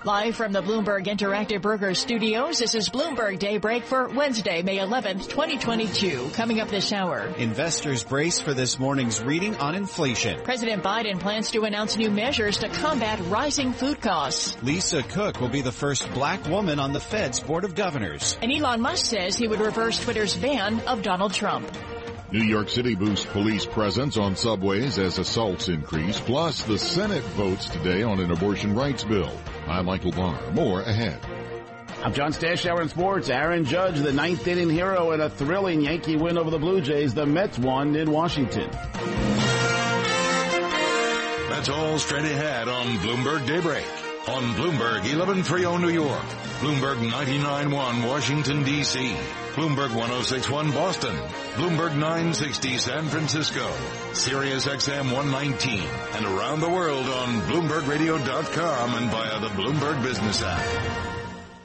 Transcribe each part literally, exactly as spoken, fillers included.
Live from the Bloomberg Interactive Brokers Studios, this is Bloomberg Daybreak for Wednesday, May eleventh, twenty twenty-two. Coming up this hour. Investors brace for this morning's reading on inflation. President Biden plans to announce new measures to combat rising food costs. Lisa Cook will be the first black woman on the Fed's Board of Governors. And Elon Musk says he would reverse Twitter's ban of Donald Trump. New York City boosts police presence on subways as assaults increase. Plus, the Senate votes today on an abortion rights bill. I'm Michael Barr. More ahead. I'm John Stashower in sports. Aaron Judge, the ninth inning hero in a thrilling Yankee win over the Blue Jays. The Mets won in Washington. That's all straight ahead on Bloomberg Daybreak. On Bloomberg eleven thirty New York, Bloomberg ninety-nine point one Washington, D C, Bloomberg one oh six point one Boston, Bloomberg nine sixty San Francisco, Sirius X M one nineteen, and around the world on Bloomberg Radio dot com and via the Bloomberg Business app.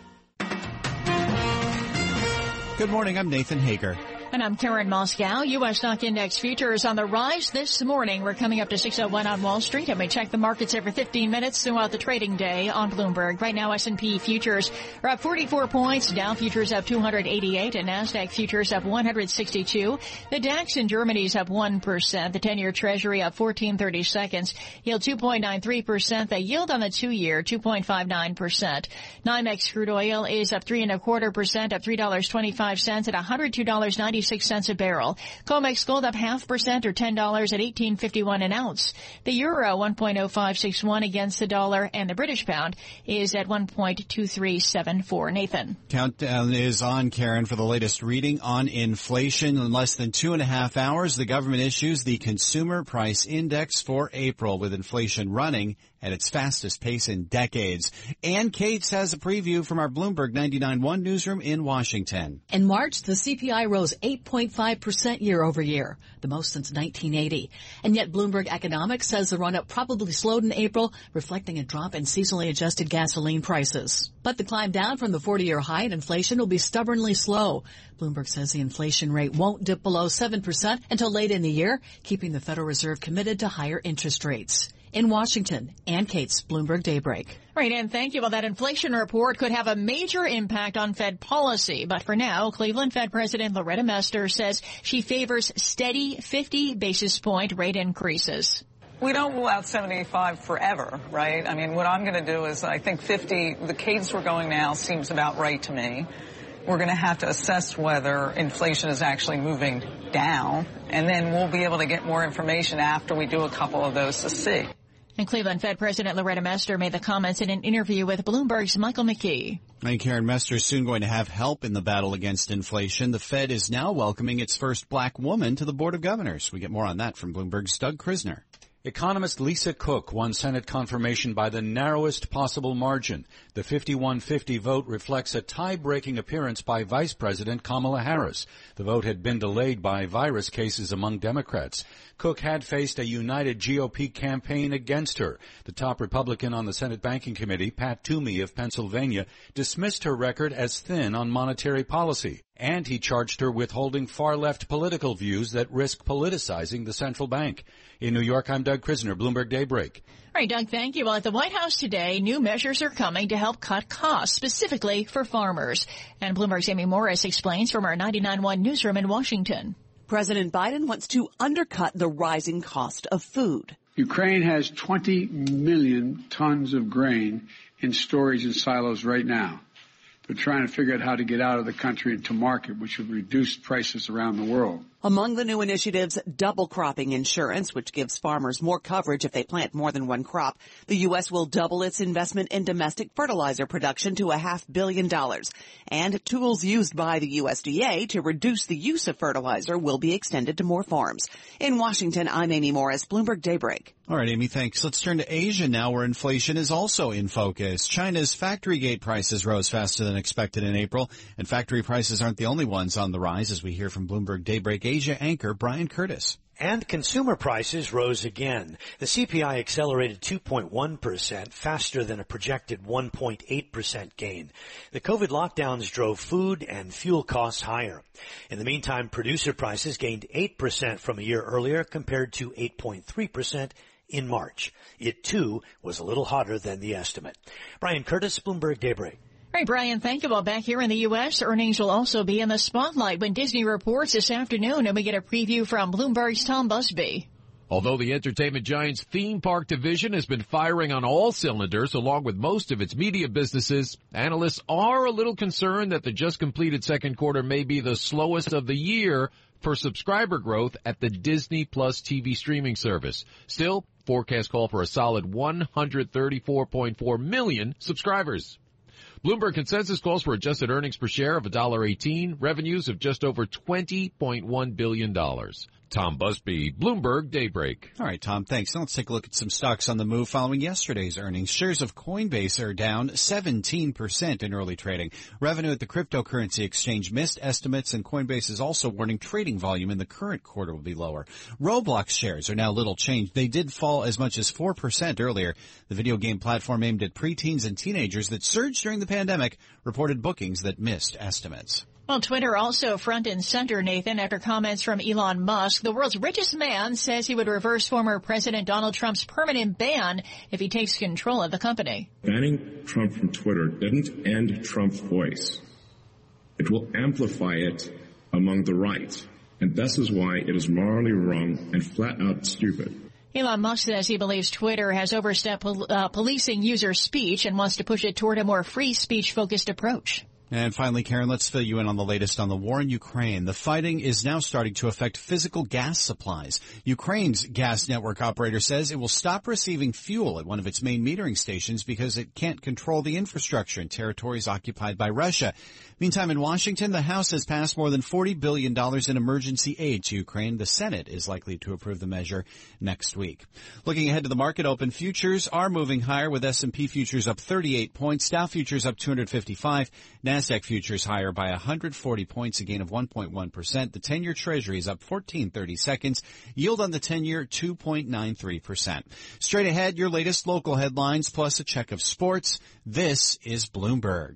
Good morning, I'm Nathan Hager. And I'm Karen Moscow. U S stock index futures on the rise this morning. We're coming up to six oh one on Wall Street, and we check the markets every fifteen minutes throughout the trading day on Bloomberg. Right now, S and P futures are up forty-four points, Dow futures up two hundred eighty-eight, and NASDAQ futures up one hundred sixty-two. The DAX in Germany is up one percent. The ten-year Treasury up fourteen thirty seconds. Yield two point nine three percent. The yield on the two-year, two point five nine percent. NYMEX crude oil is up three and a quarter percent, up three dollars and twenty-five cents at one hundred two dollars and ninety-six cents a barrel. COMEX gold up half percent or ten dollars at eighteen fifty-one an ounce. The euro one point oh five six one against the dollar, and the British pound is at one point two three seven four. Nathan. Countdown is on, Karen, for the latest reading on inflation. In less than two and a half hours, the government issues the Consumer Price Index for April, with inflation running at its fastest pace in decades. Ann Cates has a preview from our Bloomberg ninety-nine point one newsroom in Washington. In March, the C P I rose eight point five percent year over year, the most since nineteen eighty. And yet Bloomberg Economics says the run-up probably slowed in April, reflecting a drop in seasonally adjusted gasoline prices. But the climb down from the forty-year high in inflation will be stubbornly slow. Bloomberg says the inflation rate won't dip below seven percent until late in the year, keeping the Federal Reserve committed to higher interest rates. In Washington, Ann Cates, Bloomberg Daybreak. All right, and thank you. Well, that inflation report could have a major impact on Fed policy. But for now, Cleveland Fed President Loretta Mester says she favors steady fifty basis point rate increases. We don't rule out seventy-five forever, right? I mean, what I'm going to do is I think fifty, the cadence we're going now seems about right to me. We're going to have to assess whether inflation is actually moving down, and then we'll be able to get more information after we do a couple of those to see. And Cleveland Fed President Loretta Mester made the comments in an interview with Bloomberg's Michael McKee. And Karen, Mester is soon going to have help in the battle against inflation. The Fed is now welcoming its first black woman to the Board of Governors. We get more on that from Bloomberg's Doug Krisner. Economist Lisa Cook won Senate confirmation by the narrowest possible margin. The fifty-one fifty vote reflects a tie-breaking appearance by Vice President Kamala Harris. The vote had been delayed by virus cases among Democrats. Cook had faced a united G O P campaign against her. The top Republican on the Senate Banking Committee, Pat Toomey of Pennsylvania, dismissed her record as thin on monetary policy. And he charged her with holding far-left political views that risk politicizing the central bank. In New York, I'm Doug Krisner, Bloomberg Daybreak. All right, Doug, thank you. Well, at the White House today, new measures are coming to help cut costs, specifically for farmers. And Bloomberg's Amy Morris explains from our ninety-nine point one newsroom in Washington. President Biden wants to undercut the rising cost of food. Ukraine has twenty million tons of grain in storage in silos right now. They're trying to figure out how to get out of the country and to market, which would reduce prices around the world. Among the new initiatives, double cropping insurance, which gives farmers more coverage if they plant more than one crop. The U S will double its investment in domestic fertilizer production to a half billion dollars. And tools used by the U S D A to reduce the use of fertilizer will be extended to more farms. In Washington, I'm Amy Morris, Bloomberg Daybreak. All right, Amy, thanks. Let's turn to Asia now, where inflation is also in focus. China's factory gate prices rose faster than expected in April, and factory prices aren't the only ones on the rise, as we hear from Bloomberg Daybreak Asia anchor Brian Curtis. And consumer prices rose again. The C P I accelerated two point one percent, faster than a projected one point eight percent gain. The COVID lockdowns drove food and fuel costs higher. In the meantime, producer prices gained eight percent from a year earlier, compared to eight point three percent in March. It, too, was a little hotter than the estimate. Brian Curtis, Bloomberg Daybreak. All right, Brian, thank you. Well, back here in the U S, earnings will also be in the spotlight when Disney reports this afternoon, and we get a preview from Bloomberg's Tom Busby. Although the entertainment giant's theme park division has been firing on all cylinders along with most of its media businesses, analysts are a little concerned that the just completed second quarter may be the slowest of the year for subscriber growth at the Disney Plus T V streaming service. Still, forecasts call for a solid one hundred thirty-four point four million subscribers. Bloomberg consensus calls for adjusted earnings per share of one dollar eighteen, revenues of just over twenty point one billion dollars. Tom Busby, Bloomberg Daybreak. All right, Tom, thanks. Now let's take a look at some stocks on the move following yesterday's earnings. Shares of Coinbase are down seventeen percent in early trading. Revenue at the cryptocurrency exchange missed estimates, and Coinbase is also warning trading volume in the current quarter will be lower. Roblox shares are now little changed. They did fall as much as four percent earlier. The video game platform aimed at preteens and teenagers that surged during the pandemic reported bookings that missed estimates. Well, Twitter also front and center, Nathan, after comments from Elon Musk. The world's richest man says he would reverse former President Donald Trump's permanent ban if he takes control of the company. Banning Trump from Twitter didn't end Trump's voice. It will amplify it among the right. And this is why it is morally wrong and flat out stupid. Elon Musk says he believes Twitter has overstepped pol- uh, policing user speech and wants to push it toward a more free speech-focused approach. And finally, Karen, let's fill you in on the latest on the war in Ukraine. The fighting is now starting to affect physical gas supplies. Ukraine's gas network operator says it will stop receiving fuel at one of its main metering stations because it can't control the infrastructure in territories occupied by Russia. Meantime, in Washington, the House has passed more than forty billion dollars in emergency aid to Ukraine. The Senate is likely to approve the measure next week. Looking ahead to the market open, futures are moving higher with S and P futures up thirty-eight points, Dow futures up two hundred fifty-five, NASDAQ futures higher by one hundred forty points, a gain of one point one percent. The ten-year Treasury is up fourteen thirty seconds. Yield on the ten-year, two point nine three percent. Straight ahead, your latest local headlines plus a check of sports. This is Bloomberg.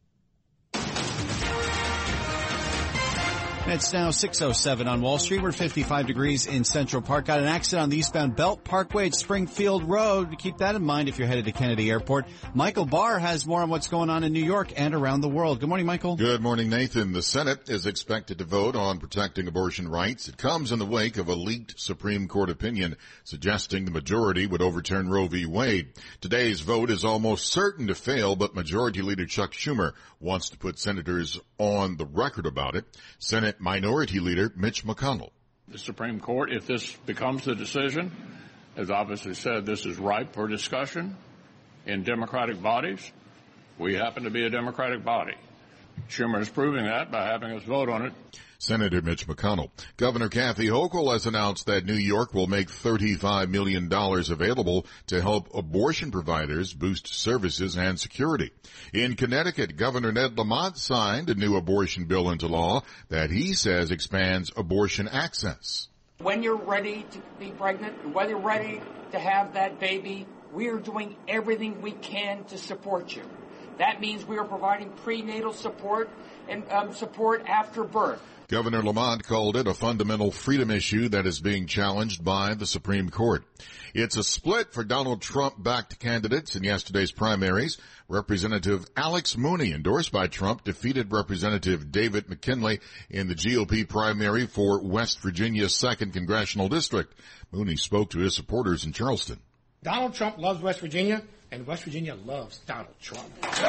It's now six oh seven on Wall Street. We're fifty-five degrees in Central Park. Got an accident on the eastbound Belt Parkway at Springfield Road. Keep that in mind if you're headed to Kennedy Airport. Michael Barr has more on what's going on in New York and around the world. Good morning, Michael. Good morning, Nathan. The Senate is expected to vote on protecting abortion rights. It comes in the wake of a leaked Supreme Court opinion suggesting the majority would overturn Roe v. Wade. Today's vote is almost certain to fail, but Majority Leader Chuck Schumer wants to put senators on the record about it. Senate Minority Leader Mitch McConnell. The Supreme Court, if this becomes the decision, has obviously said this is ripe for discussion in Democratic bodies. We happen to be a Democratic body. Schumer is proving that by having us vote on it. Senator Mitch McConnell. Governor Kathy Hochul has announced that New York will make thirty-five million dollars available to help abortion providers boost services and security. In Connecticut, Governor Ned Lamont signed a new abortion bill into law that he says expands abortion access. When you're ready to be pregnant, and whether you're ready to have that baby, we are doing everything we can to support you. That means we are providing prenatal support and um, support after birth. Governor Lamont called it a fundamental freedom issue that is being challenged by the Supreme Court. It's a split for Donald Trump-backed candidates in yesterday's primaries. Representative Alex Mooney, endorsed by Trump, defeated Representative David McKinley in the G O P primary for West Virginia's second congressional district. Mooney spoke to his supporters in Charleston. Donald Trump loves West Virginia, and West Virginia loves Donald Trump.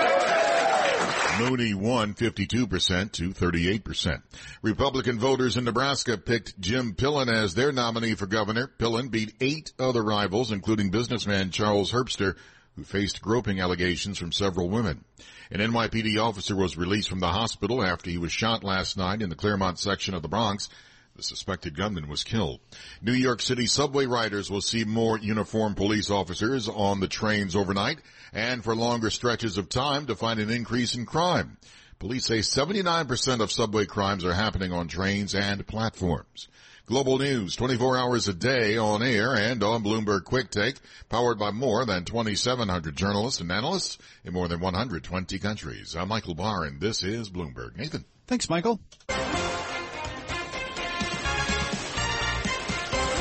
Mooney won fifty-two percent to thirty-eight percent. Republican voters in Nebraska picked Jim Pillen as their nominee for governor. Pillen beat eight other rivals, including businessman Charles Herbster, who faced groping allegations from several women. An N Y P D officer was released from the hospital after he was shot last night in the Claremont section of the Bronx. The suspected gunman was killed. New York City subway riders will see more uniformed police officers on the trains overnight and for longer stretches of time to find an increase in crime. Police say seventy-nine percent of subway crimes are happening on trains and platforms. Global news, twenty-four hours a day on air and on Bloomberg Quick Take, powered by more than twenty-seven hundred journalists and analysts in more than one hundred twenty countries. I'm Michael Barr, and this is Bloomberg. Nathan. Thanks, Michael.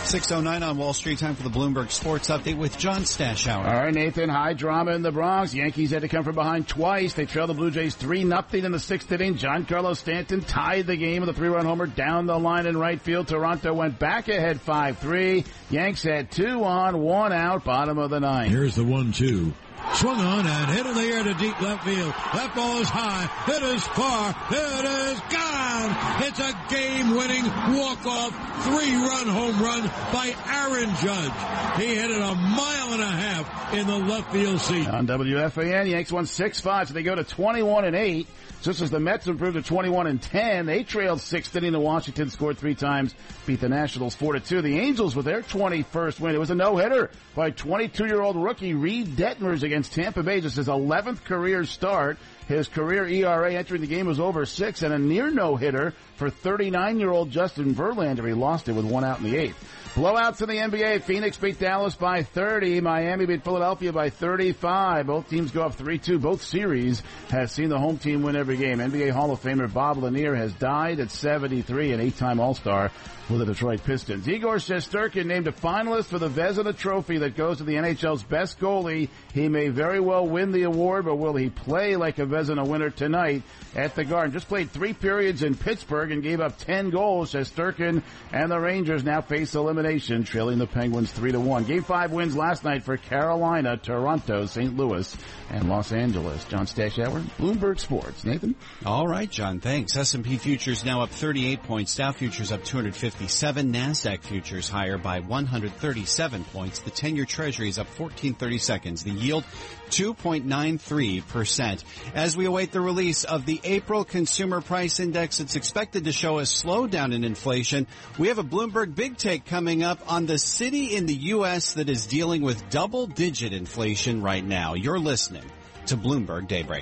six oh nine on Wall Street, time for the Bloomberg Sports Update with John Stashower. All right, Nathan, high drama in the Bronx. Yankees had to come from behind twice. They trailed the Blue Jays three nothing in the sixth inning. Giancarlo Stanton tied the game with a three-run homer down the line in right field. Toronto went back ahead five three. Yanks had two on, one out, bottom of the ninth. Here's the one two. Swung on and hit in the air to deep left field. That ball is high. It is far. It is gone. It's a game-winning walk-off three-run home run by Aaron Judge. He hit it a mile and a half in the left field seat. On W F A N, Yanks won six five, so they go to twenty-one and eight. Just as the Mets improved to twenty-one and ten, they trailed sixth inning to Washington, scored three times, beat the Nationals four to two. The Angels with their twenty-first win. It was a no-hitter by twenty-two-year-old rookie Reed Detmers against Tampa Bay. Just his eleventh career start. His career E R A entering the game was over six, and a near no-hitter for thirty-nine-year-old Justin Verlander. He lost it with one out in the eighth. Blowouts in the N B A. Phoenix beat Dallas by thirty. Miami beat Philadelphia by thirty-five. Both teams go up three two. Both series has seen the home team win every game. N B A Hall of Famer Bob Lanier has died at seventy-three, an eight-time All-Star with the Detroit Pistons. Igor Shesterkin named a finalist for the Vezina Trophy that goes to the N H L's best goalie. He may very well win the award, but will he play like a Vezina winner tonight at the Garden? Just played three periods in Pittsburgh and gave up ten goals. Shesterkin and the Rangers now face elimination, trailing the Penguins three to one. Game five wins last night for Carolina, Toronto, Saint Louis, and Los Angeles. John Stashower, Bloomberg Sports. Nathan? All right, John, thanks. S and P futures now up thirty-eight points. Dow futures up two hundred fifty-seven. NASDAQ futures higher by one hundred thirty-seven points. The ten-year Treasury is up fourteen thirty-seconds. The yield, two point nine three percent. As we await the release of the April Consumer Price Index, it's expected to show a slowdown in inflation. We have a Bloomberg Big Take coming up on the city in the U S that is dealing with double-digit inflation right now. You're listening to Bloomberg Daybreak.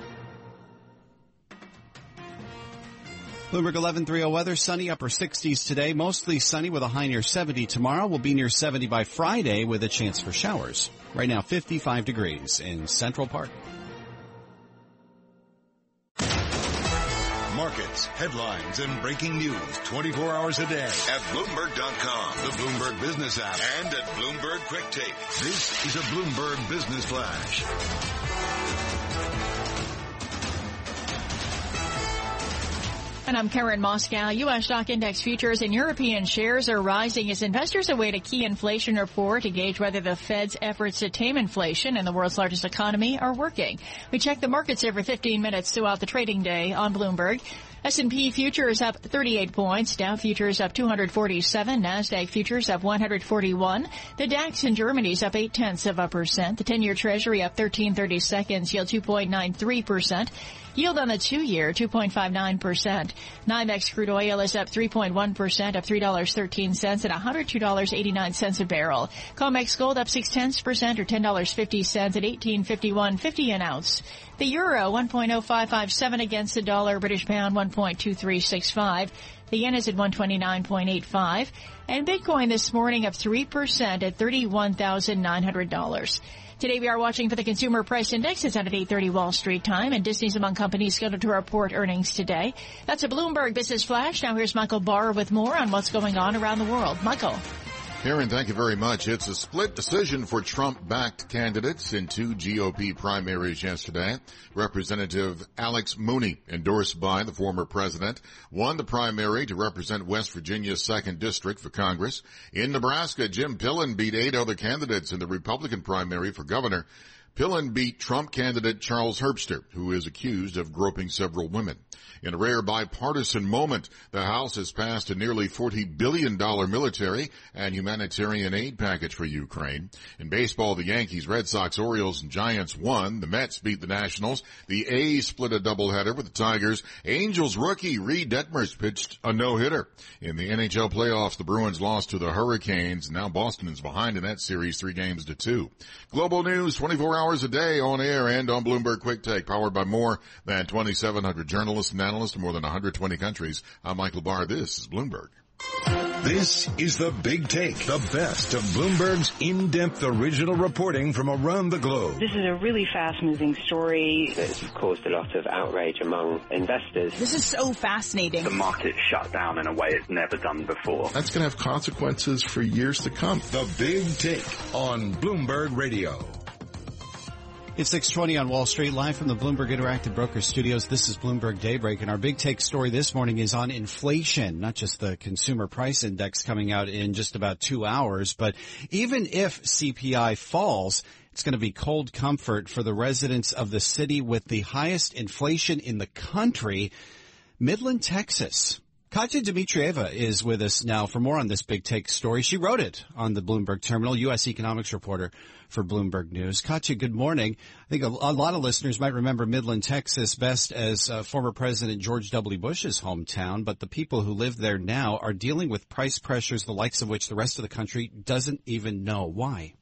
Bloomberg eleven thirty weather, sunny upper sixties today, mostly sunny with a high near seventy tomorrow. We'll be near seventy by Friday with a chance for showers. Right now, fifty-five degrees in Central Park. Markets, headlines, and breaking news twenty-four hours a day at Bloomberg dot com, the Bloomberg Business app, and at Bloomberg Quick Take. This is a Bloomberg Business Flash. And I'm Karen Moscow. U S stock index futures and European shares are rising as investors await a key inflation report to gauge whether the Fed's efforts to tame inflation in the world's largest economy are working. We check the markets every fifteen minutes throughout the trading day on Bloomberg. S and P futures up thirty-eight points, Dow futures up two hundred forty-seven, NASDAQ futures up one hundred forty-one. The DAX in Germany is up eight tenths of a percent. The ten-year Treasury up thirteen thirty seconds, yield two point nine three percent. Yield on the two-year, two point five nine percent. NYMEX crude oil is up three point one percent, up three dollars and thirteen cents at one hundred two dollars and eighty-nine cents a barrel. COMEX gold up six tenths percent or ten dollars and fifty cents at eighteen fifty-one fifty an ounce. The euro, one point oh five five seven against the dollar. British pound, one point two three six five. The yen is at one twenty-nine point eight five. And Bitcoin this morning up three percent at thirty-one thousand nine hundred dollars. Today we are watching for the Consumer Price Index. It's out at eight thirty Wall Street time, and Disney's among companies scheduled to report earnings today. That's a Bloomberg Business Flash. Now here's Michael Barr with more on what's going on around the world. Michael. Karen, thank you very much. It's a split decision for Trump-backed candidates in two G O P primaries yesterday. Representative Alex Mooney, endorsed by the former president, won the primary to represent West Virginia's second district for Congress. In Nebraska, Jim Pillen beat eight other candidates in the Republican primary for governor. Pillen beat Trump candidate Charles Herbster, who is accused of groping several women. In a rare bipartisan moment, the House has passed a nearly forty billion dollars military and humanitarian aid package for Ukraine. In baseball, the Yankees, Red Sox, Orioles, and Giants won. The Mets beat the Nationals. The A's split a doubleheader with the Tigers. Angels rookie Reed Detmers pitched a no-hitter. In the N H L playoffs, the Bruins lost to the Hurricanes. Now Boston is behind in that series, three games to two. Global news, twenty-four hours a day on air and on Bloomberg Quick Take, powered by more than twenty-seven hundred journalists and analysts in more than one hundred twenty countries. I'm Michael Barr. This is Bloomberg. This is The Big Take, the best of Bloomberg's in-depth original reporting from around the globe. This is a really fast-moving story. It's caused a lot of outrage among investors. This is so fascinating. The market shut down in a way it's never done before. That's going to have consequences for years to come. The Big Take on Bloomberg Radio. It's six twenty on Wall Street, live from the Bloomberg Interactive Brokers Studios. This is Bloomberg Daybreak, and our big take story this morning is on inflation, not just the consumer price index coming out in just about two hours, but even if C P I falls, it's going to be cold comfort for the residents of the city with the highest inflation in the country, Midland, Texas. Katya Dmitrieva is with us now for more on this big take story. She wrote it on the Bloomberg Terminal, U S economics reporter for Bloomberg News. Katya, good morning. I think a, a lot of listeners might remember Midland, Texas best as uh, former President George W. Bush's hometown, but the people who live there now are dealing with price pressures the likes of which the rest of the country doesn't even know. Why?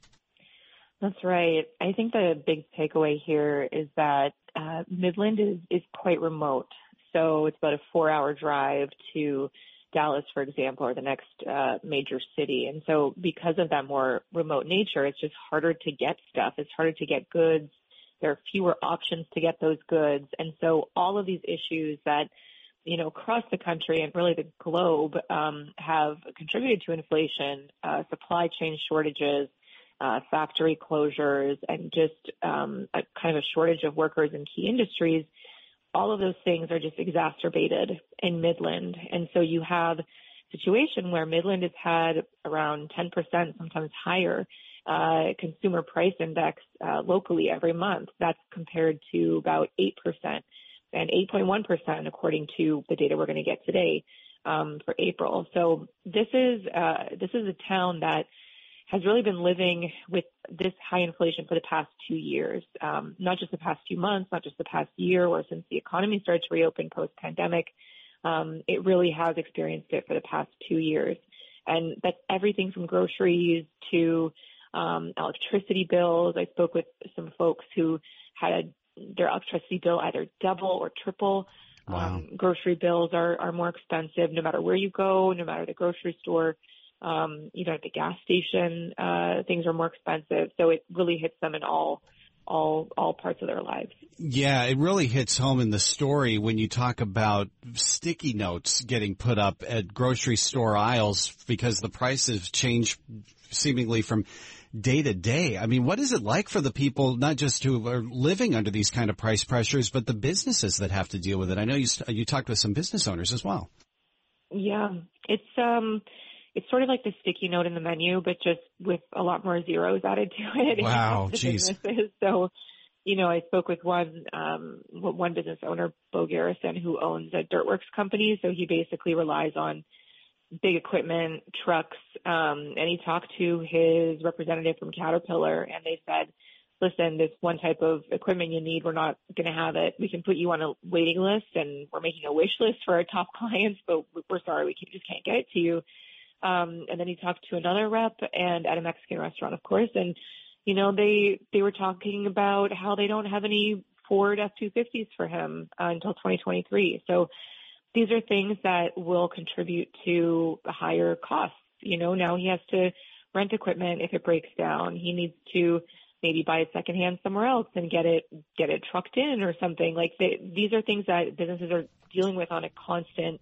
That's right. I think the big takeaway here is that uh, Midland is, is quite remote. So it's about a four-hour drive to Dallas, for example, or the next uh, major city. And so because of that more remote nature, it's just harder to get stuff. It's harder to get goods. There are fewer options to get those goods. And so all of these issues that, you know, across the country and really the globe um, have contributed to inflation, uh, supply chain shortages, uh, factory closures, and just um, a kind of a shortage of workers in key industries. All of those things are just exacerbated in Midland. And so you have a situation where Midland has had around ten percent, sometimes higher, uh, consumer price index uh, locally every month. That's compared to about eight percent and eight point one percent according to the data we're going to get today um, for April. So this is uh, this is a town that has really been living with this high inflation for the past two years, um, not just the past few months, not just the past year or since the economy started to reopen post-pandemic. Um, it really has experienced it for the past two years. And that's everything from groceries to um, electricity bills. I spoke with some folks who had their electricity bill either double or triple. Wow. Um, grocery bills are, are more expensive no matter where you go, no matter the grocery store. Um, even at the gas station, uh, things are more expensive. So it really hits them in all, all, all parts of their lives. Yeah, it really hits home in the story when you talk about sticky notes getting put up at grocery store aisles because the prices change seemingly from day to day. I mean, what is it like for the people, not just who are living under these kind of price pressures, but the businesses that have to deal with it? I know you, you talked with some business owners as well. Yeah, it's, um, It's sort of like the sticky note in the menu, but just with a lot more zeros added to it. Wow, geez. So, you know, I spoke with one um, one business owner, Bo Garrison, who owns a Dirtworks company. So he basically relies on big equipment, trucks, um, and he talked to his representative from Caterpillar, and they said, listen, this one type of equipment you need, we're not going to have it. We can put you on a waiting list, and we're making a wish list for our top clients, but we're sorry, we just can't get it to you. Um, and then he talked to another rep and at a Mexican restaurant, of course. And, you know, they, they were talking about how they don't have any Ford F two fifties for him uh, until twenty twenty-three. So these are things that will contribute to higher costs. You know, now he has to rent equipment if it breaks down. He needs to maybe buy it secondhand somewhere else and get it, get it trucked in or something. Like they, these are things that businesses are dealing with on a constant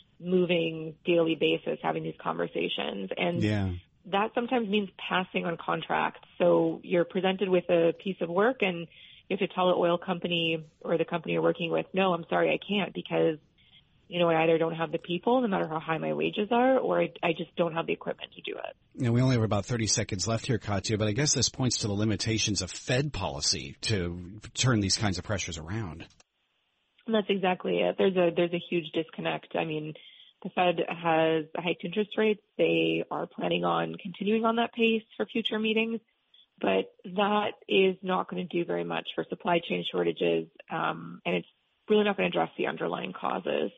moving daily basis, having these conversations. And yeah. that sometimes means passing on contracts. So you're presented with a piece of work and you have to tell the oil company or the company you're working with, no, I'm sorry, I can't because, you know, I either don't have the people, no matter how high my wages are, or I, I just don't have the equipment to do it. Yeah, we only have about thirty seconds left here, Katya, but I guess this points to the limitations of Fed policy to turn these kinds of pressures around. And that's exactly it. There's a there's a huge disconnect. I mean, the Fed has hiked interest rates. They are planning on continuing on that pace for future meetings, but that is not going to do very much for supply chain shortages, um, and it's really not going to address the underlying causes.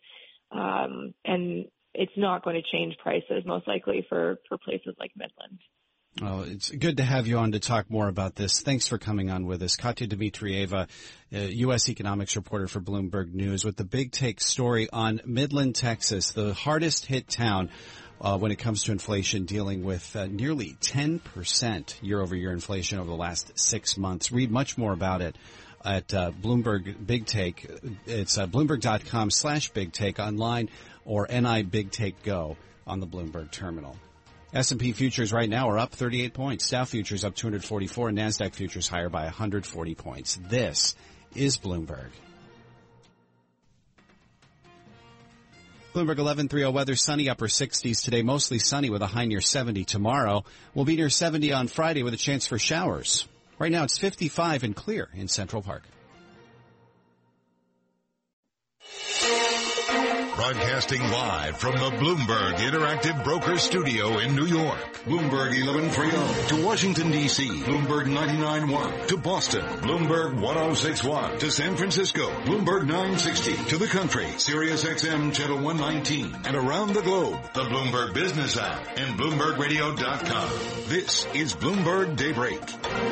Um, and it's not going to change prices, most likely, for, for places like Midland. Well, it's good to have you on to talk more about this. Thanks for coming on with us. Katya Dmitrieva, uh, U S economics reporter for Bloomberg News, with the big take story on Midland, Texas, the hardest hit town uh, when it comes to inflation, dealing with uh, nearly ten percent year-over-year inflation over the last six months. Read much more about it at uh, Bloomberg Big Take. It's uh, Bloomberg.com slash Big Take online or N I Big Take Go on the Bloomberg terminal. S and P futures right now are up thirty-eight points. Dow futures up two hundred forty-four and NASDAQ futures higher by one hundred forty points. This is Bloomberg. Bloomberg eleven thirty weather, sunny upper sixties today, mostly sunny with a high near seventy tomorrow. We'll be near seventy on Friday with a chance for showers. Right now it's fifty-five and clear in Central Park. Broadcasting live from the Bloomberg Interactive Brokers Studio in New York. Bloomberg eleven thirty to Washington, D C Bloomberg ninety-nine point one to Boston. Bloomberg ten sixty-one to San Francisco. Bloomberg nine sixty to the country. Sirius X M Channel one nineteen. And around the globe, the Bloomberg Business app and Bloomberg Radio dot com. This is Bloomberg Daybreak.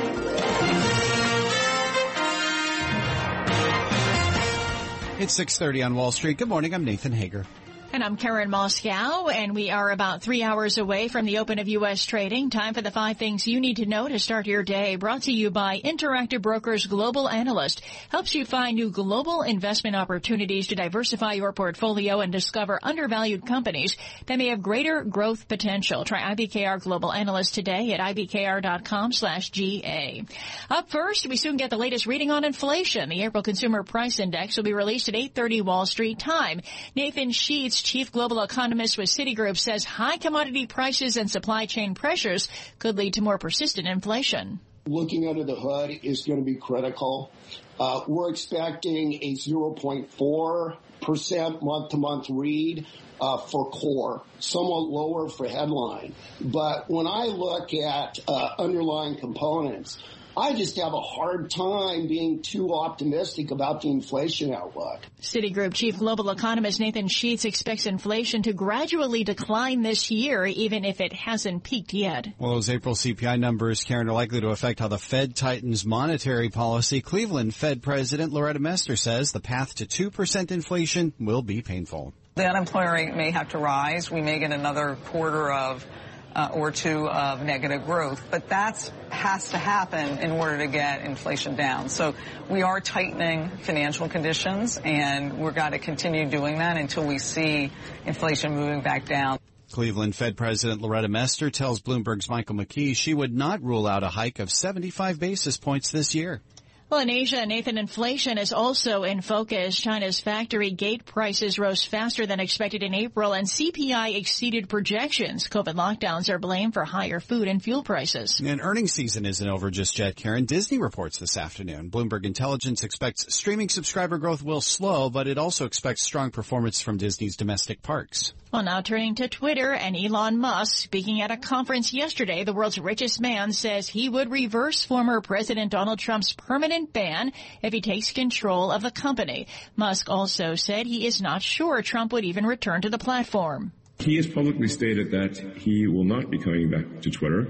It's six thirty on Wall Street. Good morning. I'm Nathan Hager. And I'm Karen Moscow, and we are about three hours away from the open of U S trading. Time for the five things you need to know to start your day. Brought to you by Interactive Brokers Global Analyst. Helps you find new global investment opportunities to diversify your portfolio and discover undervalued companies that may have greater growth potential. Try I B K R Global Analyst today at I B K R dot com slash G A. Up first, we soon get the latest reading on inflation. The April Consumer Price Index will be released at eight thirty Wall Street time. Nathan Sheets, chief global economist with Citigroup, says high commodity prices and supply chain pressures could lead to more persistent inflation. Looking under the hood is going to be critical. Uh, we're expecting a zero point four percent month-to-month read uh, for core, somewhat lower for headline. But when I look at uh, underlying components, I just have a hard time being too optimistic about the inflation outlook. Citigroup chief global economist Nathan Sheets expects inflation to gradually decline this year, even if it hasn't peaked yet. Well, those April C P I numbers, Karen, are likely to affect how the Fed tightens monetary policy. Cleveland Fed President Loretta Mester says the path to two percent inflation will be painful. The unemployment rate may have to rise. We may get another quarter of Uh, or two of negative growth. But that has to happen in order to get inflation down. So we are tightening financial conditions, and we've got to continue doing that until we see inflation moving back down. Cleveland Fed President Loretta Mester tells Bloomberg's Michael McKee she would not rule out a hike of seventy-five basis points this year. Well, in Asia, Nathan, inflation is also in focus. China's factory gate prices rose faster than expected in April, and C P I exceeded projections. COVID lockdowns are blamed for higher food and fuel prices. And earnings season isn't over just yet, Karen. Disney reports this afternoon. Bloomberg Intelligence expects streaming subscriber growth will slow, but it also expects strong performance from Disney's domestic parks. Well, now turning to Twitter and Elon Musk. Speaking at a conference yesterday, the world's richest man says he would reverse former President Donald Trump's permanent ban if he takes control of the company. Musk also said he is not sure Trump would even return to the platform. He has publicly stated that he will not be coming back to Twitter,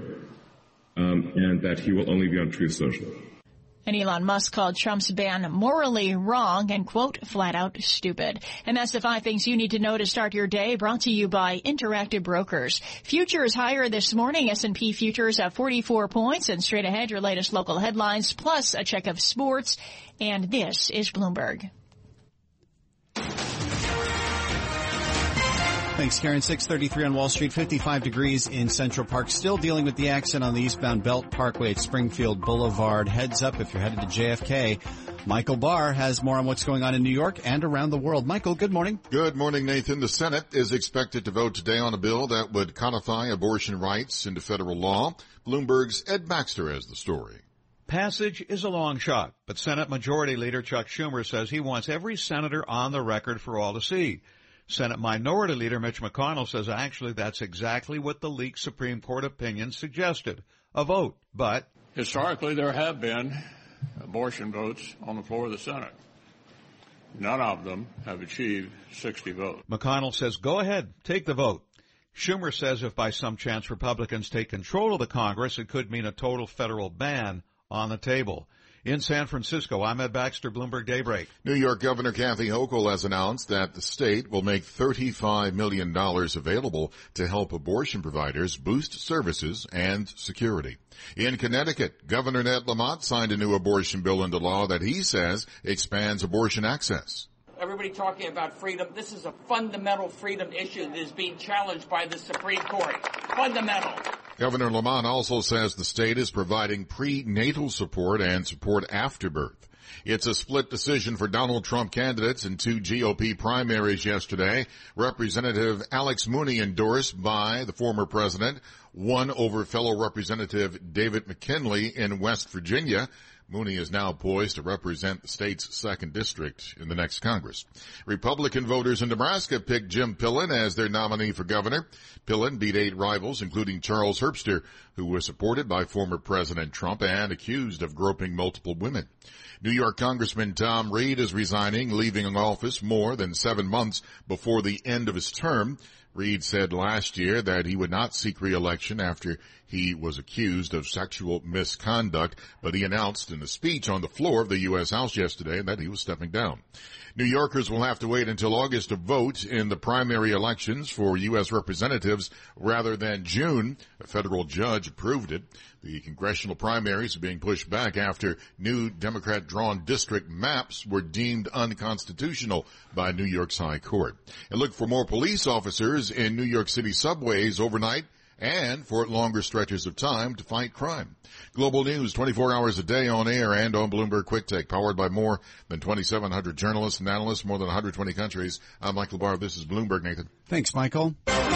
um, and that he will only be on Truth Social. And Elon Musk called Trump's ban morally wrong and, quote, flat out stupid. And that's the five things you need to know to start your day, brought to you by Interactive Brokers. Futures higher this morning. S and P futures at forty-four points. And straight ahead, your latest local headlines, plus a check of sports. And this is Bloomberg. Thanks, Karen. six thirty-three on Wall Street, fifty-five degrees in Central Park. Still dealing with the accident on the eastbound Belt Parkway at Springfield Boulevard. Heads up if you're headed to J F K. Michael Barr has more on what's going on in New York and around the world. Michael, good morning. Good morning, Nathan. The Senate is expected to vote today on a bill that would codify abortion rights into federal law. Bloomberg's Ed Baxter has the story. Passage is a long shot, but Senate Majority Leader Chuck Schumer says he wants every senator on the record for all to see. Senate Minority Leader Mitch McConnell says actually that's exactly what the leaked Supreme Court opinion suggested, a vote. But historically, there have been abortion votes on the floor of the Senate. None of them have achieved sixty votes. McConnell says go ahead, take the vote. Schumer says if by some chance Republicans take control of the Congress, it could mean a total federal ban on the table. In San Francisco, I'm Ed Baxter, Bloomberg Daybreak. New York Governor Kathy Hochul has announced that the state will make thirty-five million dollars available to help abortion providers boost services and security. In Connecticut, Governor Ned Lamont signed a new abortion bill into law that he says expands abortion access. Everybody talking about freedom. This is a fundamental freedom issue that is being challenged by the Supreme Court. Fundamental. Governor Lamont also says the state is providing prenatal support and support after birth. It's a split decision for Donald Trump candidates in two G O P primaries yesterday. Representative Alex Mooney, endorsed by the former president, won over fellow Representative David McKinley in West Virginia. Mooney is now poised to represent the state's second district in the next Congress. Republican voters in Nebraska picked Jim Pillen as their nominee for governor. Pillen beat eight rivals, including Charles Herbster, who was supported by former President Trump and accused of groping multiple women. New York Congressman Tom Reed is resigning, leaving office more than seven months before the end of his term. Reed said last year that he would not seek re-election after he was accused of sexual misconduct, but he announced in a speech on the floor of the U S House yesterday that he was stepping down. New Yorkers will have to wait until August to vote in the primary elections for U S representatives rather than June. A federal judge approved it. The congressional primaries are being pushed back after new Democrat-drawn district maps were deemed unconstitutional by New York's High Court. And look for more police officers in New York City subways overnight and for longer stretches of time to fight crime. Global news twenty-four hours a day on air and on Bloomberg Quick Take, powered by more than twenty-seven hundred journalists and analysts, more than one hundred twenty countries. I'm Michael Barr. This is Bloomberg, Nathan. Thanks, Michael.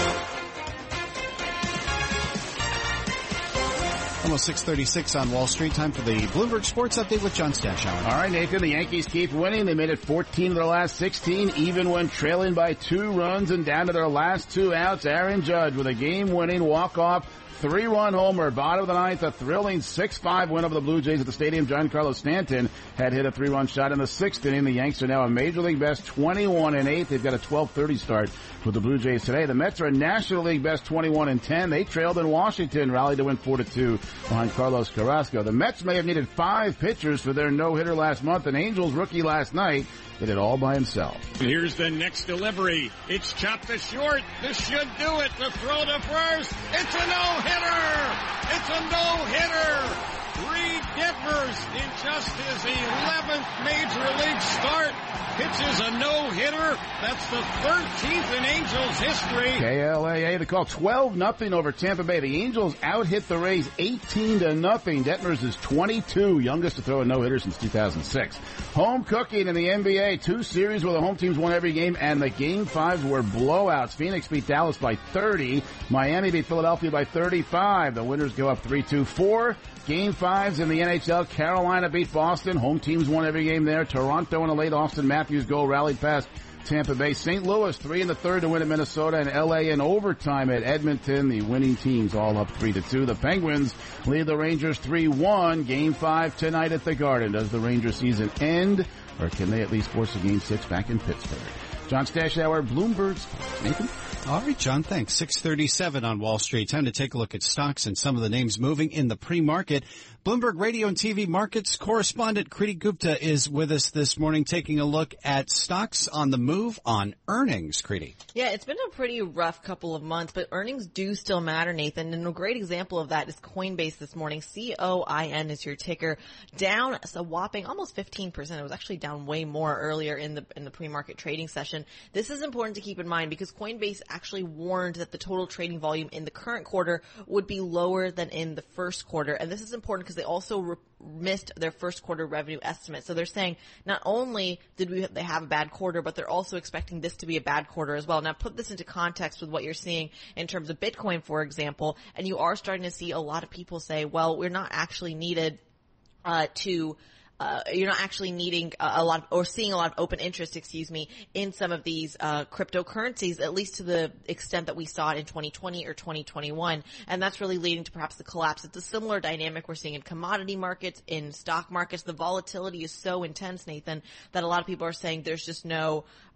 Almost six thirty-six on Wall Street. Time for the Bloomberg Sports Update with John Stashauer. All right, Nathan, the Yankees keep winning. They made it fourteen of their last sixteen, even when trailing by two runs and down to their last two outs. Aaron Judge with a game-winning walk-off three-run homer. Bottom of the ninth, a thrilling six five win over the Blue Jays at the stadium. Giancarlo Stanton had hit a three-run shot in the sixth inning. The Yanks are now a Major League best twenty-one and eight. They've got a twelve thirty start with the Blue Jays today. The Mets are a National League best twenty-one and ten. They trailed in Washington, rallied to win four to two behind Carlos Carrasco. The Mets may have needed five pitchers for their no-hitter last month. An Angels rookie last night did it all by himself. Here's the next delivery. It's chopped to short. This should do it. The throw to first. It's a no-hitter. It's a no-hitter. Reed Detmers, in just his eleventh Major League start, pitches a no-hitter. That's the thirteenth in Angels history. K L A A, the call twelve nothing over Tampa Bay. The Angels out-hit the Rays eighteen to nothing. Detmers is twenty-two, youngest to throw a no-hitter since two thousand six. Home cooking in the N B A. Two series where the home teams won every game, and the game fives were blowouts. Phoenix beat Dallas by thirty. Miami beat Philadelphia by thirty-five. The winners go up three two. Four game fives in the N H L. Carolina beat Boston. Home teams won every game there. Toronto in a late Austin Matthews goal rallied past Tampa Bay. Saint Louis three in the third to win at Minnesota, and L A in overtime at Edmonton. The winning teams all up three to two. The Penguins lead the Rangers three one. Game five tonight at the Garden. Does the Rangers season end, or can they at least force a game six back in Pittsburgh? John Stashauer, Bloomberg Sports. Nathan? All right, John, thanks. six thirty-seven on Wall Street. Time to take a look at stocks and some of the names moving in the pre-market. Bloomberg Radio and T V markets correspondent Kriti Gupta is with us this morning, taking a look at stocks on the move on earnings. Kriti. Yeah, it's been a pretty rough couple of months, but earnings do still matter, Nathan. And a great example of that is Coinbase this morning. C O I N is your ticker, down a whopping almost fifteen percent. It was actually down way more earlier in the in the pre-market trading session. This is important to keep in mind because Coinbase actually warned that the total trading volume in the current quarter would be lower than in the first quarter. And this is important because they also re- missed their first quarter revenue estimate. So they're saying not only did we they have a bad quarter, but they're also expecting this to be a bad quarter as well. Now put this into context with what you're seeing in terms of Bitcoin, for example, and you are starting to see a lot of people say, well, we're not actually needed uh, to Uh, you're not actually needing a, a lot, or seeing a lot of open interest, excuse me, in some of these uh, cryptocurrencies, at least to the extent that we saw it in twenty twenty or twenty twenty-one. And that's really leading to perhaps the collapse. It's a similar dynamic we're seeing in commodity markets, in stock markets. The volatility is so intense, Nathan, that a lot of people are saying there's just no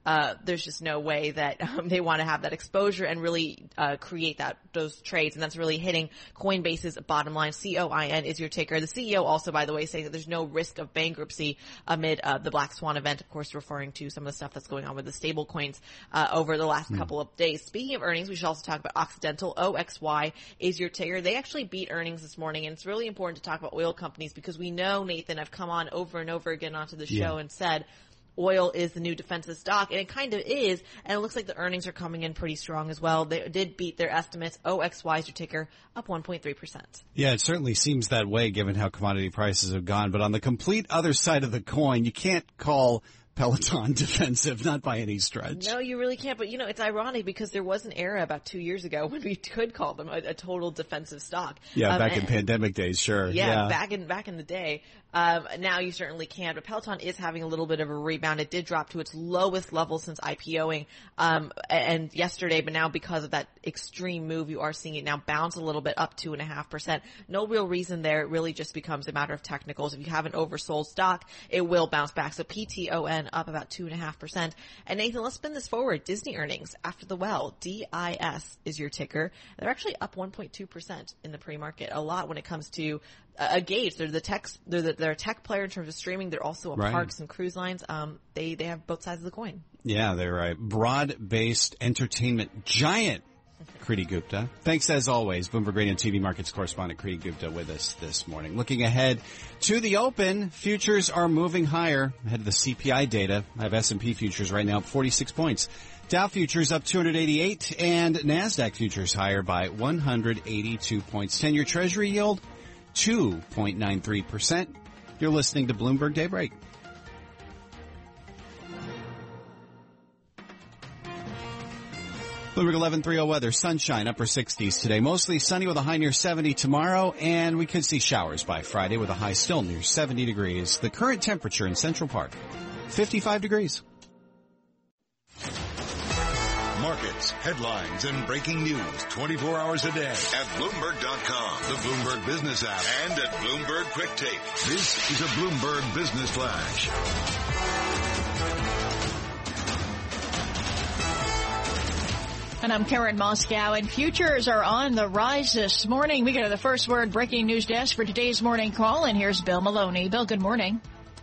uh, there's just no way that um, they want to have that exposure and really uh, create that those trades, and that's really hitting Coinbase's bottom line. C O I N is your ticker. The C E O also, by the way, saying that there's no risk of bankruptcy amid uh, the Black Swan event, of course, referring to some of the stuff that's going on with the stable coins uh, over the last mm. couple of days. Speaking of earnings, we should also talk about Occidental. O X Y is your ticker. They actually beat earnings this morning, and it's really important to talk about oil companies because we know, Nathan, I've come on over and over again onto the show yeah. and said oil is the new defensive stock, and it kind of is, and it looks like the earnings are coming in pretty strong as well. They did beat their estimates. O X Y is your ticker, up one point three percent. Yeah, it certainly seems that way given how commodity prices have gone, but on the complete other side of the coin, you can't call Peloton defensive, not by any stretch. No, you really can't. But, you know, it's ironic because there was an era about two years ago when we could call them a, a total defensive stock. Yeah, um, back in pandemic days, sure. Yeah, yeah, back in back in the day. Um, now you certainly can. But Peloton is having a little bit of a rebound. It did drop to its lowest level since IPOing um, and yesterday. But now because of that extreme move, you are seeing it now bounce a little bit up two point five percent. No real reason there. It really just becomes a matter of technicals. If you have an oversold stock, it will bounce back. So P T O N up about two point five percent. And Nathan, let's spin this forward. Disney earnings after the well. D I S is your ticker. They're actually up one point two percent in the pre-market. A lot when it comes to uh, a gauge. They're the tech, they're, the, they're a tech player in terms of streaming. They're also a right. parks and cruise lines. Um, they, they have both sides of the coin. Yeah, they're a broad-based entertainment giant. Kriti Gupta. Thanks as always, Bloomberg Radio and T V Markets correspondent Kriti Gupta with us this morning. Looking ahead to the open, futures are moving higher ahead of the C P I data. I have S and P futures right now up forty-six points. Dow futures up two hundred eighty-eight and NASDAQ futures higher by one hundred eighty-two points. ten-year Treasury yield, two point nine three percent. You're listening to Bloomberg Daybreak. Bloomberg eleven thirty weather, sunshine, upper sixties today. Mostly sunny with a high near seventy tomorrow, and we could see showers by Friday with a high still near seventy degrees. The current temperature in Central Park, fifty-five degrees. Markets, headlines, and breaking news twenty-four hours a day at Bloomberg dot com, the Bloomberg Business app, and at Bloomberg Quick Take. This is a Bloomberg Business Flash. And I'm Karen Moscow, and futures are on the rise this morning. We go to the First Word breaking news desk for today's morning call, and here's Bill Maloney. Bill, good morning.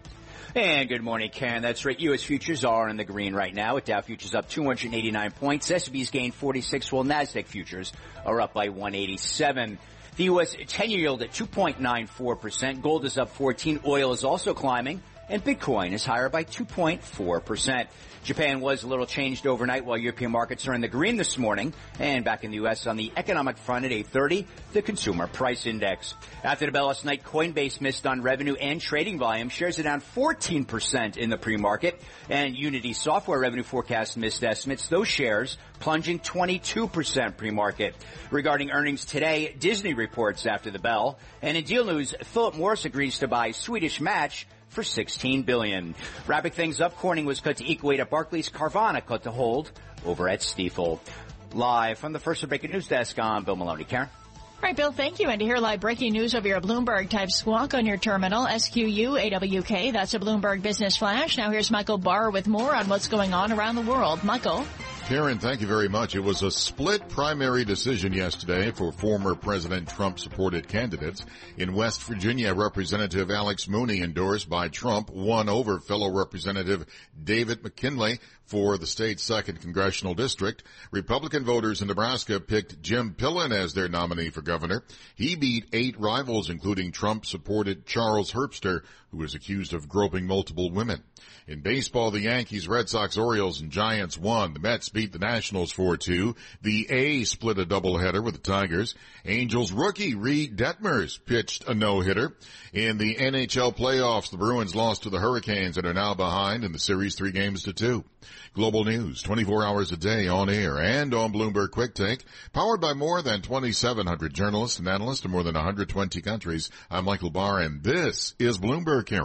And good morning, Karen. That's right. U S futures are in the green right now, with Dow futures up two hundred eighty-nine points. S and P's gained forty-six, while NASDAQ futures are up by one eighty-seven. The U S ten-year yield at two point nine four percent. Gold is up fourteen. Oil is also climbing, and Bitcoin is higher by two point four percent. Japan was a little changed overnight, while European markets are in the green this morning. And back in the U S on the economic front at eight thirty, the Consumer Price Index. After the bell last night, Coinbase missed on revenue and trading volume. Shares are down fourteen percent in the pre-market. And Unity Software revenue forecast missed estimates. Those shares plunging twenty-two percent pre-market. Regarding earnings today, Disney reports after the bell. And in deal news, Philip Morris agrees to buy Swedish Match for sixteen billion dollars. Wrapping things up, Corning was cut to equal weight at Barclays, Carvana cut to hold over at Stifel. Live from the First Breaking News Desk, I'm Bill Maloney. Karen? All right, Bill, thank you. And to hear live breaking news over your Bloomberg-type squawk on your terminal, S Q U A W K, that's a Bloomberg Business Flash. Now here's Michael Barr with more on what's going on around the world. Michael? Karen, thank you very much. It was a split primary decision yesterday for former President Trump-supported candidates. In West Virginia, Representative Alex Mooney, endorsed by Trump, won over fellow Representative David McKinley for the state's second congressional district. Republican voters in Nebraska picked Jim Pillen as their nominee for governor. He beat eight rivals, including Trump-supported Charles Herbster, who was accused of groping multiple women. In baseball, the Yankees, Red Sox, Orioles, and Giants won. The Mets beat the Nationals four two. The A's split a doubleheader with the Tigers. Angels rookie Reed Detmers pitched a no-hitter. In the N H L playoffs, the Bruins lost to the Hurricanes and are now behind in the series three games to two. Global news, twenty-four hours a day on air and on Bloomberg Quick Take, powered by more than twenty-seven hundred journalists and analysts in more than one hundred twenty countries. I'm Michael Barr, and this is Bloomberg, Karen.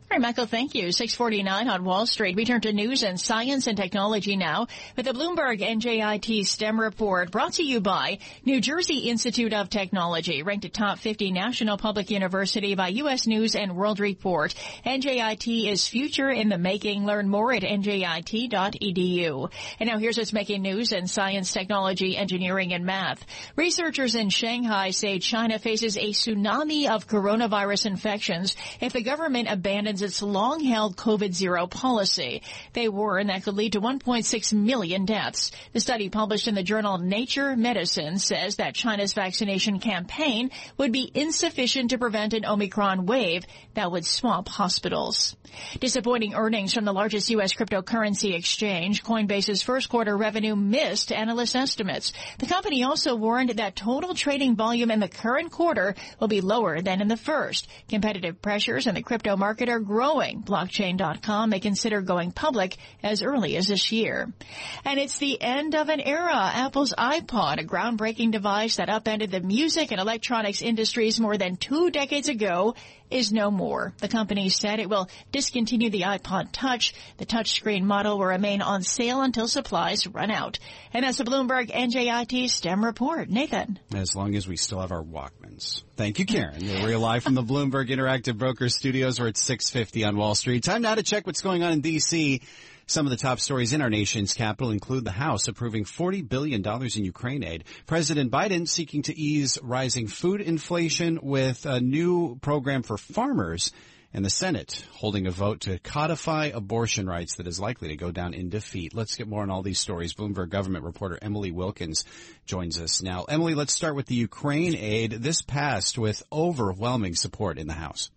All right, Michael, thank you. six forty-nine on Wall Street. We turn to news and science and technology now with the Bloomberg N J I T STEM report brought to you by New Jersey Institute of Technology, ranked a top fifty national public university by U S News and World Report. N J I T is future in the making. Learn more at N J I T dot E D U. And now here's what's making news in science, technology, engineering, and math. Researchers in Shanghai say China faces a tsunami of coronavirus infections if the government abandons its long-held COVID zero policy. They warn that could lead to one point six million deaths. The study published in the journal Nature Medicine says that China's vaccination campaign would be insufficient to prevent an Omicron wave that would swamp hospitals. Disappointing earnings from the largest U S cryptocurrency exchange, Coinbase's first quarter revenue missed analyst estimates. The company also warned that total trading volume in the current quarter will be lower than in the first. Competitive pressures in the crypto market are growing. Blockchain dot com may consider going public as early as this year. And it's the end of an era. Apple's iPod, a groundbreaking device that upended the music and electronics industries more than two decades ago, is no more. The company said it will discontinue the iPod Touch. The touchscreen model will remain on sale until supplies run out. And that's the Bloomberg N J I T STEM report. Nathan. As long as we still have our Walkmans. Thank you, Karen. We're live from the Bloomberg Interactive Brokers studios. We're at six fifty on Wall Street. Time now to check what's going on in D C. Some of the top stories in our nation's capital include the House approving forty billion dollars in Ukraine aid, President Biden seeking to ease rising food inflation with a new program for farmers, and the Senate holding a vote to codify abortion rights that is likely to go down in defeat. Let's get more on all these stories. Bloomberg government reporter Emily Wilkins joins us now. Emily, let's start with the Ukraine aid. This passed with overwhelming support in the House.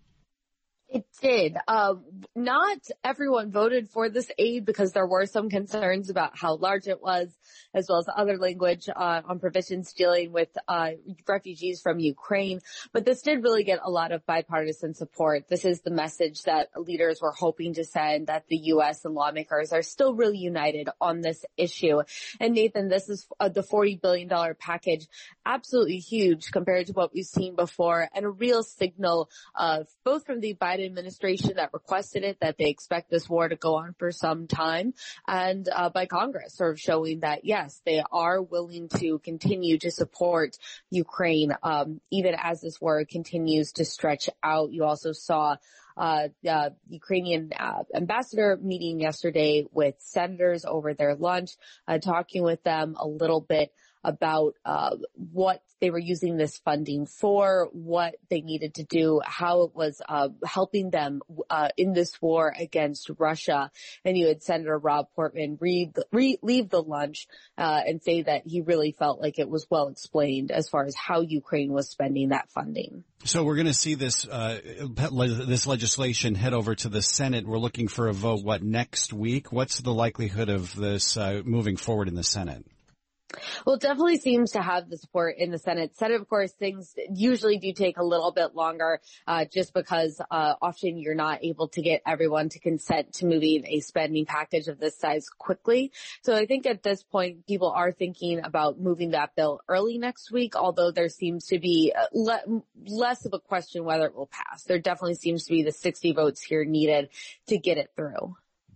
It did. Uh, not everyone voted for this aid because there were some concerns about how large it was, as well as other language uh, on provisions dealing with uh, refugees from Ukraine. But this did really get a lot of bipartisan support. This is the message that leaders were hoping to send, that the U S and lawmakers are still really united on this issue. And Nathan, this is uh, the forty billion dollars package, absolutely huge compared to what we've seen before, and a real signal of both from the Biden administration that requested it, that they expect this war to go on for some time, and uh, by Congress sort of showing that, yes, they are willing to continue to support Ukraine, um, even as this war continues to stretch out. You also saw Uh, the Ukrainian uh, ambassador meeting yesterday with senators over their lunch, uh, talking with them a little bit about uh, what they were using this funding for, what they needed to do, how it was uh, helping them uh, in this war against Russia. And you had Senator Rob Portman read, re- leave the lunch uh, and say that he really felt like it was well explained as far as how Ukraine was spending that funding. So we're going to see this uh, this legislation head over to the Senate. We're looking for a vote, what, next week? What's the likelihood of this uh, moving forward in the Senate? Well, it definitely seems to have the support in the Senate. Senate, of course, things usually do take a little bit longer, uh, just because, uh, often you're not able to get everyone to consent to moving a spending package of this size quickly. So I think at this point, people are thinking about moving that bill early next week, although there seems to be le- less of a question whether it will pass. There definitely seems to be the sixty votes here needed to get it through.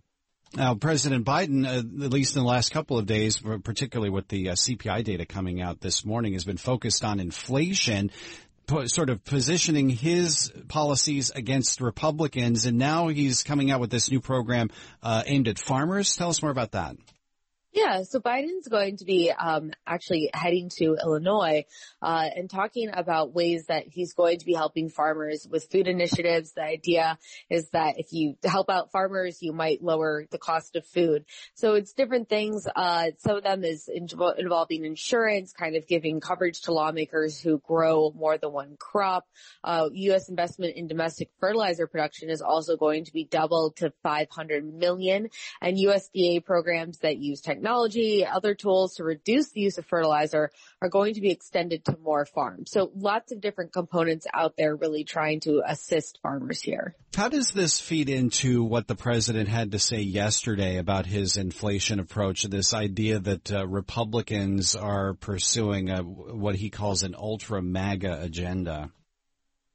Now, President Biden, uh, at least in the last couple of days, particularly with the uh, C P I data coming out this morning, has been focused on inflation, po- sort of positioning his policies against Republicans. And now he's coming out with this new program uh, aimed at farmers. Tell us more about that. Yeah, so Biden's going to be um, actually heading to Illinois uh, and talking about ways that he's going to be helping farmers with food initiatives. The idea is that if you help out farmers, you might lower the cost of food. So it's different things. Uh, some of them is inv- involving insurance, kind of giving coverage to lawmakers who grow more than one crop. Uh, U S investment in domestic fertilizer production is also going to be doubled to five hundred million dollars, and U S D A programs that use technology Technology, other tools to reduce the use of fertilizer are going to be extended to more farms. So lots of different components out there really trying to assist farmers here. How does this feed into what the president had to say yesterday about his inflation approach, this idea that uh, Republicans are pursuing a, what he calls an ultra MAGA agenda?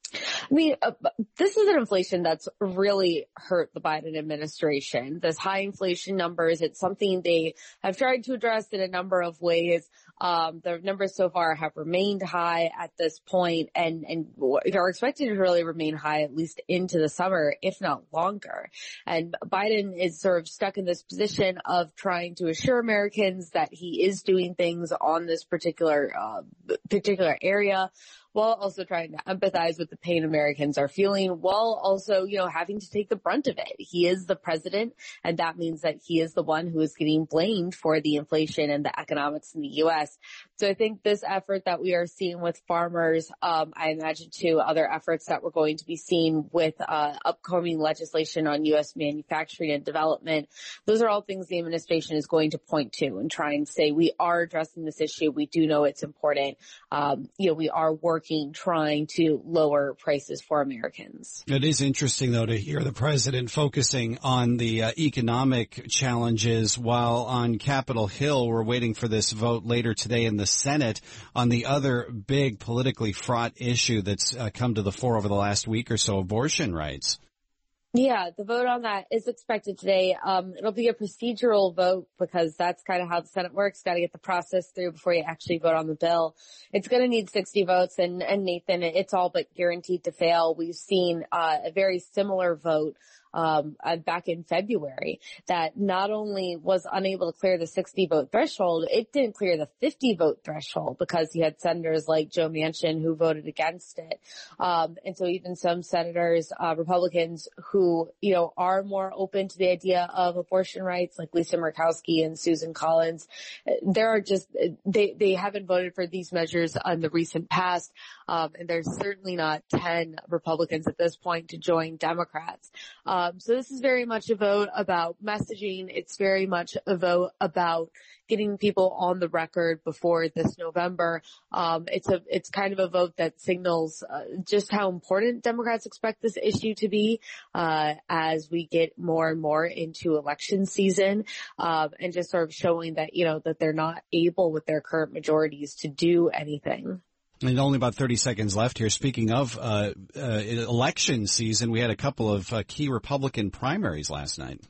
I mean, uh, this is an inflation that's really hurt the Biden administration. This high inflation numbers, it's something they have tried to address in a number of ways. Um, the numbers so far have remained high at this point and, and are expected to really remain high at least into the summer, if not longer. And Biden is sort of stuck in this position of trying to assure Americans that he is doing things on this particular, uh, particular area, while also trying to empathize with the pain Americans are feeling, while also, you know, having to take the brunt of it. He is the president, and that means that he is the one who is getting blamed for the inflation and the economics in the U S. So I think this effort that we are seeing with farmers, um, I imagine too, other efforts that we're going to be seeing with uh, upcoming legislation on U S manufacturing and development, those are all things the administration is going to point to and try and say, we are addressing this issue. We do know it's important. Um, you know, we are working Working, trying to lower prices for Americans. It is interesting, though, to hear the president focusing on the uh, economic challenges while on Capitol Hill we're waiting for this vote later today in the Senate on the other big politically fraught issue that's uh, come to the fore over the last week or so, abortion rights. Yeah, the vote on that is expected today. Um, it'll be a procedural vote because that's kind of how the Senate works. Got to get the process through before you actually vote on the bill. It's going to need sixty votes, and, and Nathan, it's all but guaranteed to fail. We've seen uh, a very similar vote um uh, back in February that not only was unable to clear the sixty vote threshold, it didn't clear the fifty vote threshold because you had senators like Joe Manchin who voted against it. Um and so even some senators, uh Republicans who, you know, are more open to the idea of abortion rights, like Lisa Murkowski and Susan Collins, there are just, they, they haven't voted for these measures in the recent past. Um and there's certainly not ten Republicans at this point to join Democrats. Um, Um, so this is very much a vote about messaging. It's very much a vote about getting people on the record before this November. Um, it's a, it's kind of a vote that signals uh, just how important Democrats expect this issue to be uh, as we get more and more into election season, um, and just sort of showing that, you know, that they're not able with their current majorities to do anything. And only about thirty seconds left here. Speaking of uh, uh election season, we had a couple of uh, key Republican primaries last night.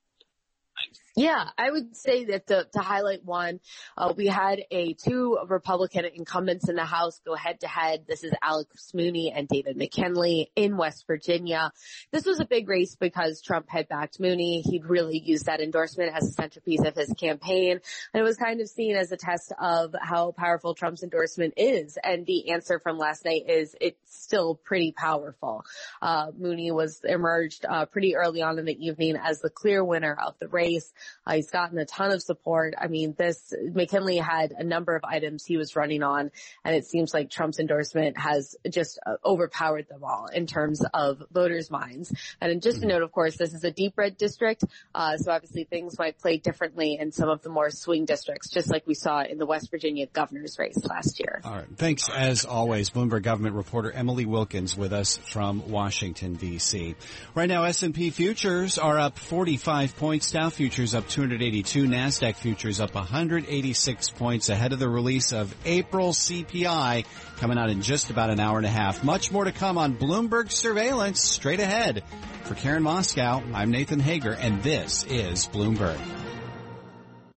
Yeah, I would say that to, to highlight one, uh, we had a two Republican incumbents in the House go head to head. This is Alex Mooney and David McKinley in West Virginia. This was a big race because Trump had backed Mooney. He'd really used that endorsement as a centerpiece of his campaign. And it was kind of seen as a test of how powerful Trump's endorsement is. And the answer from last night is it's still pretty powerful. Uh, Mooney was emerged uh, pretty early on in the evening as the clear winner of the race. Uh, he's gotten a ton of support. I mean, this, McKinley had a number of items he was running on, and it seems like Trump's endorsement has just uh, overpowered them all in terms of voters' minds. And just to note, of course, this is a deep red district, uh, so obviously things might play differently in some of the more swing districts, just like we saw in the West Virginia governor's race last year. All right. Thanks, as always, Bloomberg government reporter Emily Wilkins with us from Washington, D C. Right now, S and P futures are up forty-five points. Dow futures up two hundred eighty-two. NASDAQ futures up one hundred eighty-six points ahead of the release of April C P I coming out in just about an hour and a half. Much more to come on Bloomberg Surveillance straight ahead. For Karen Moscow, I'm Nathan Hager, and this is Bloomberg.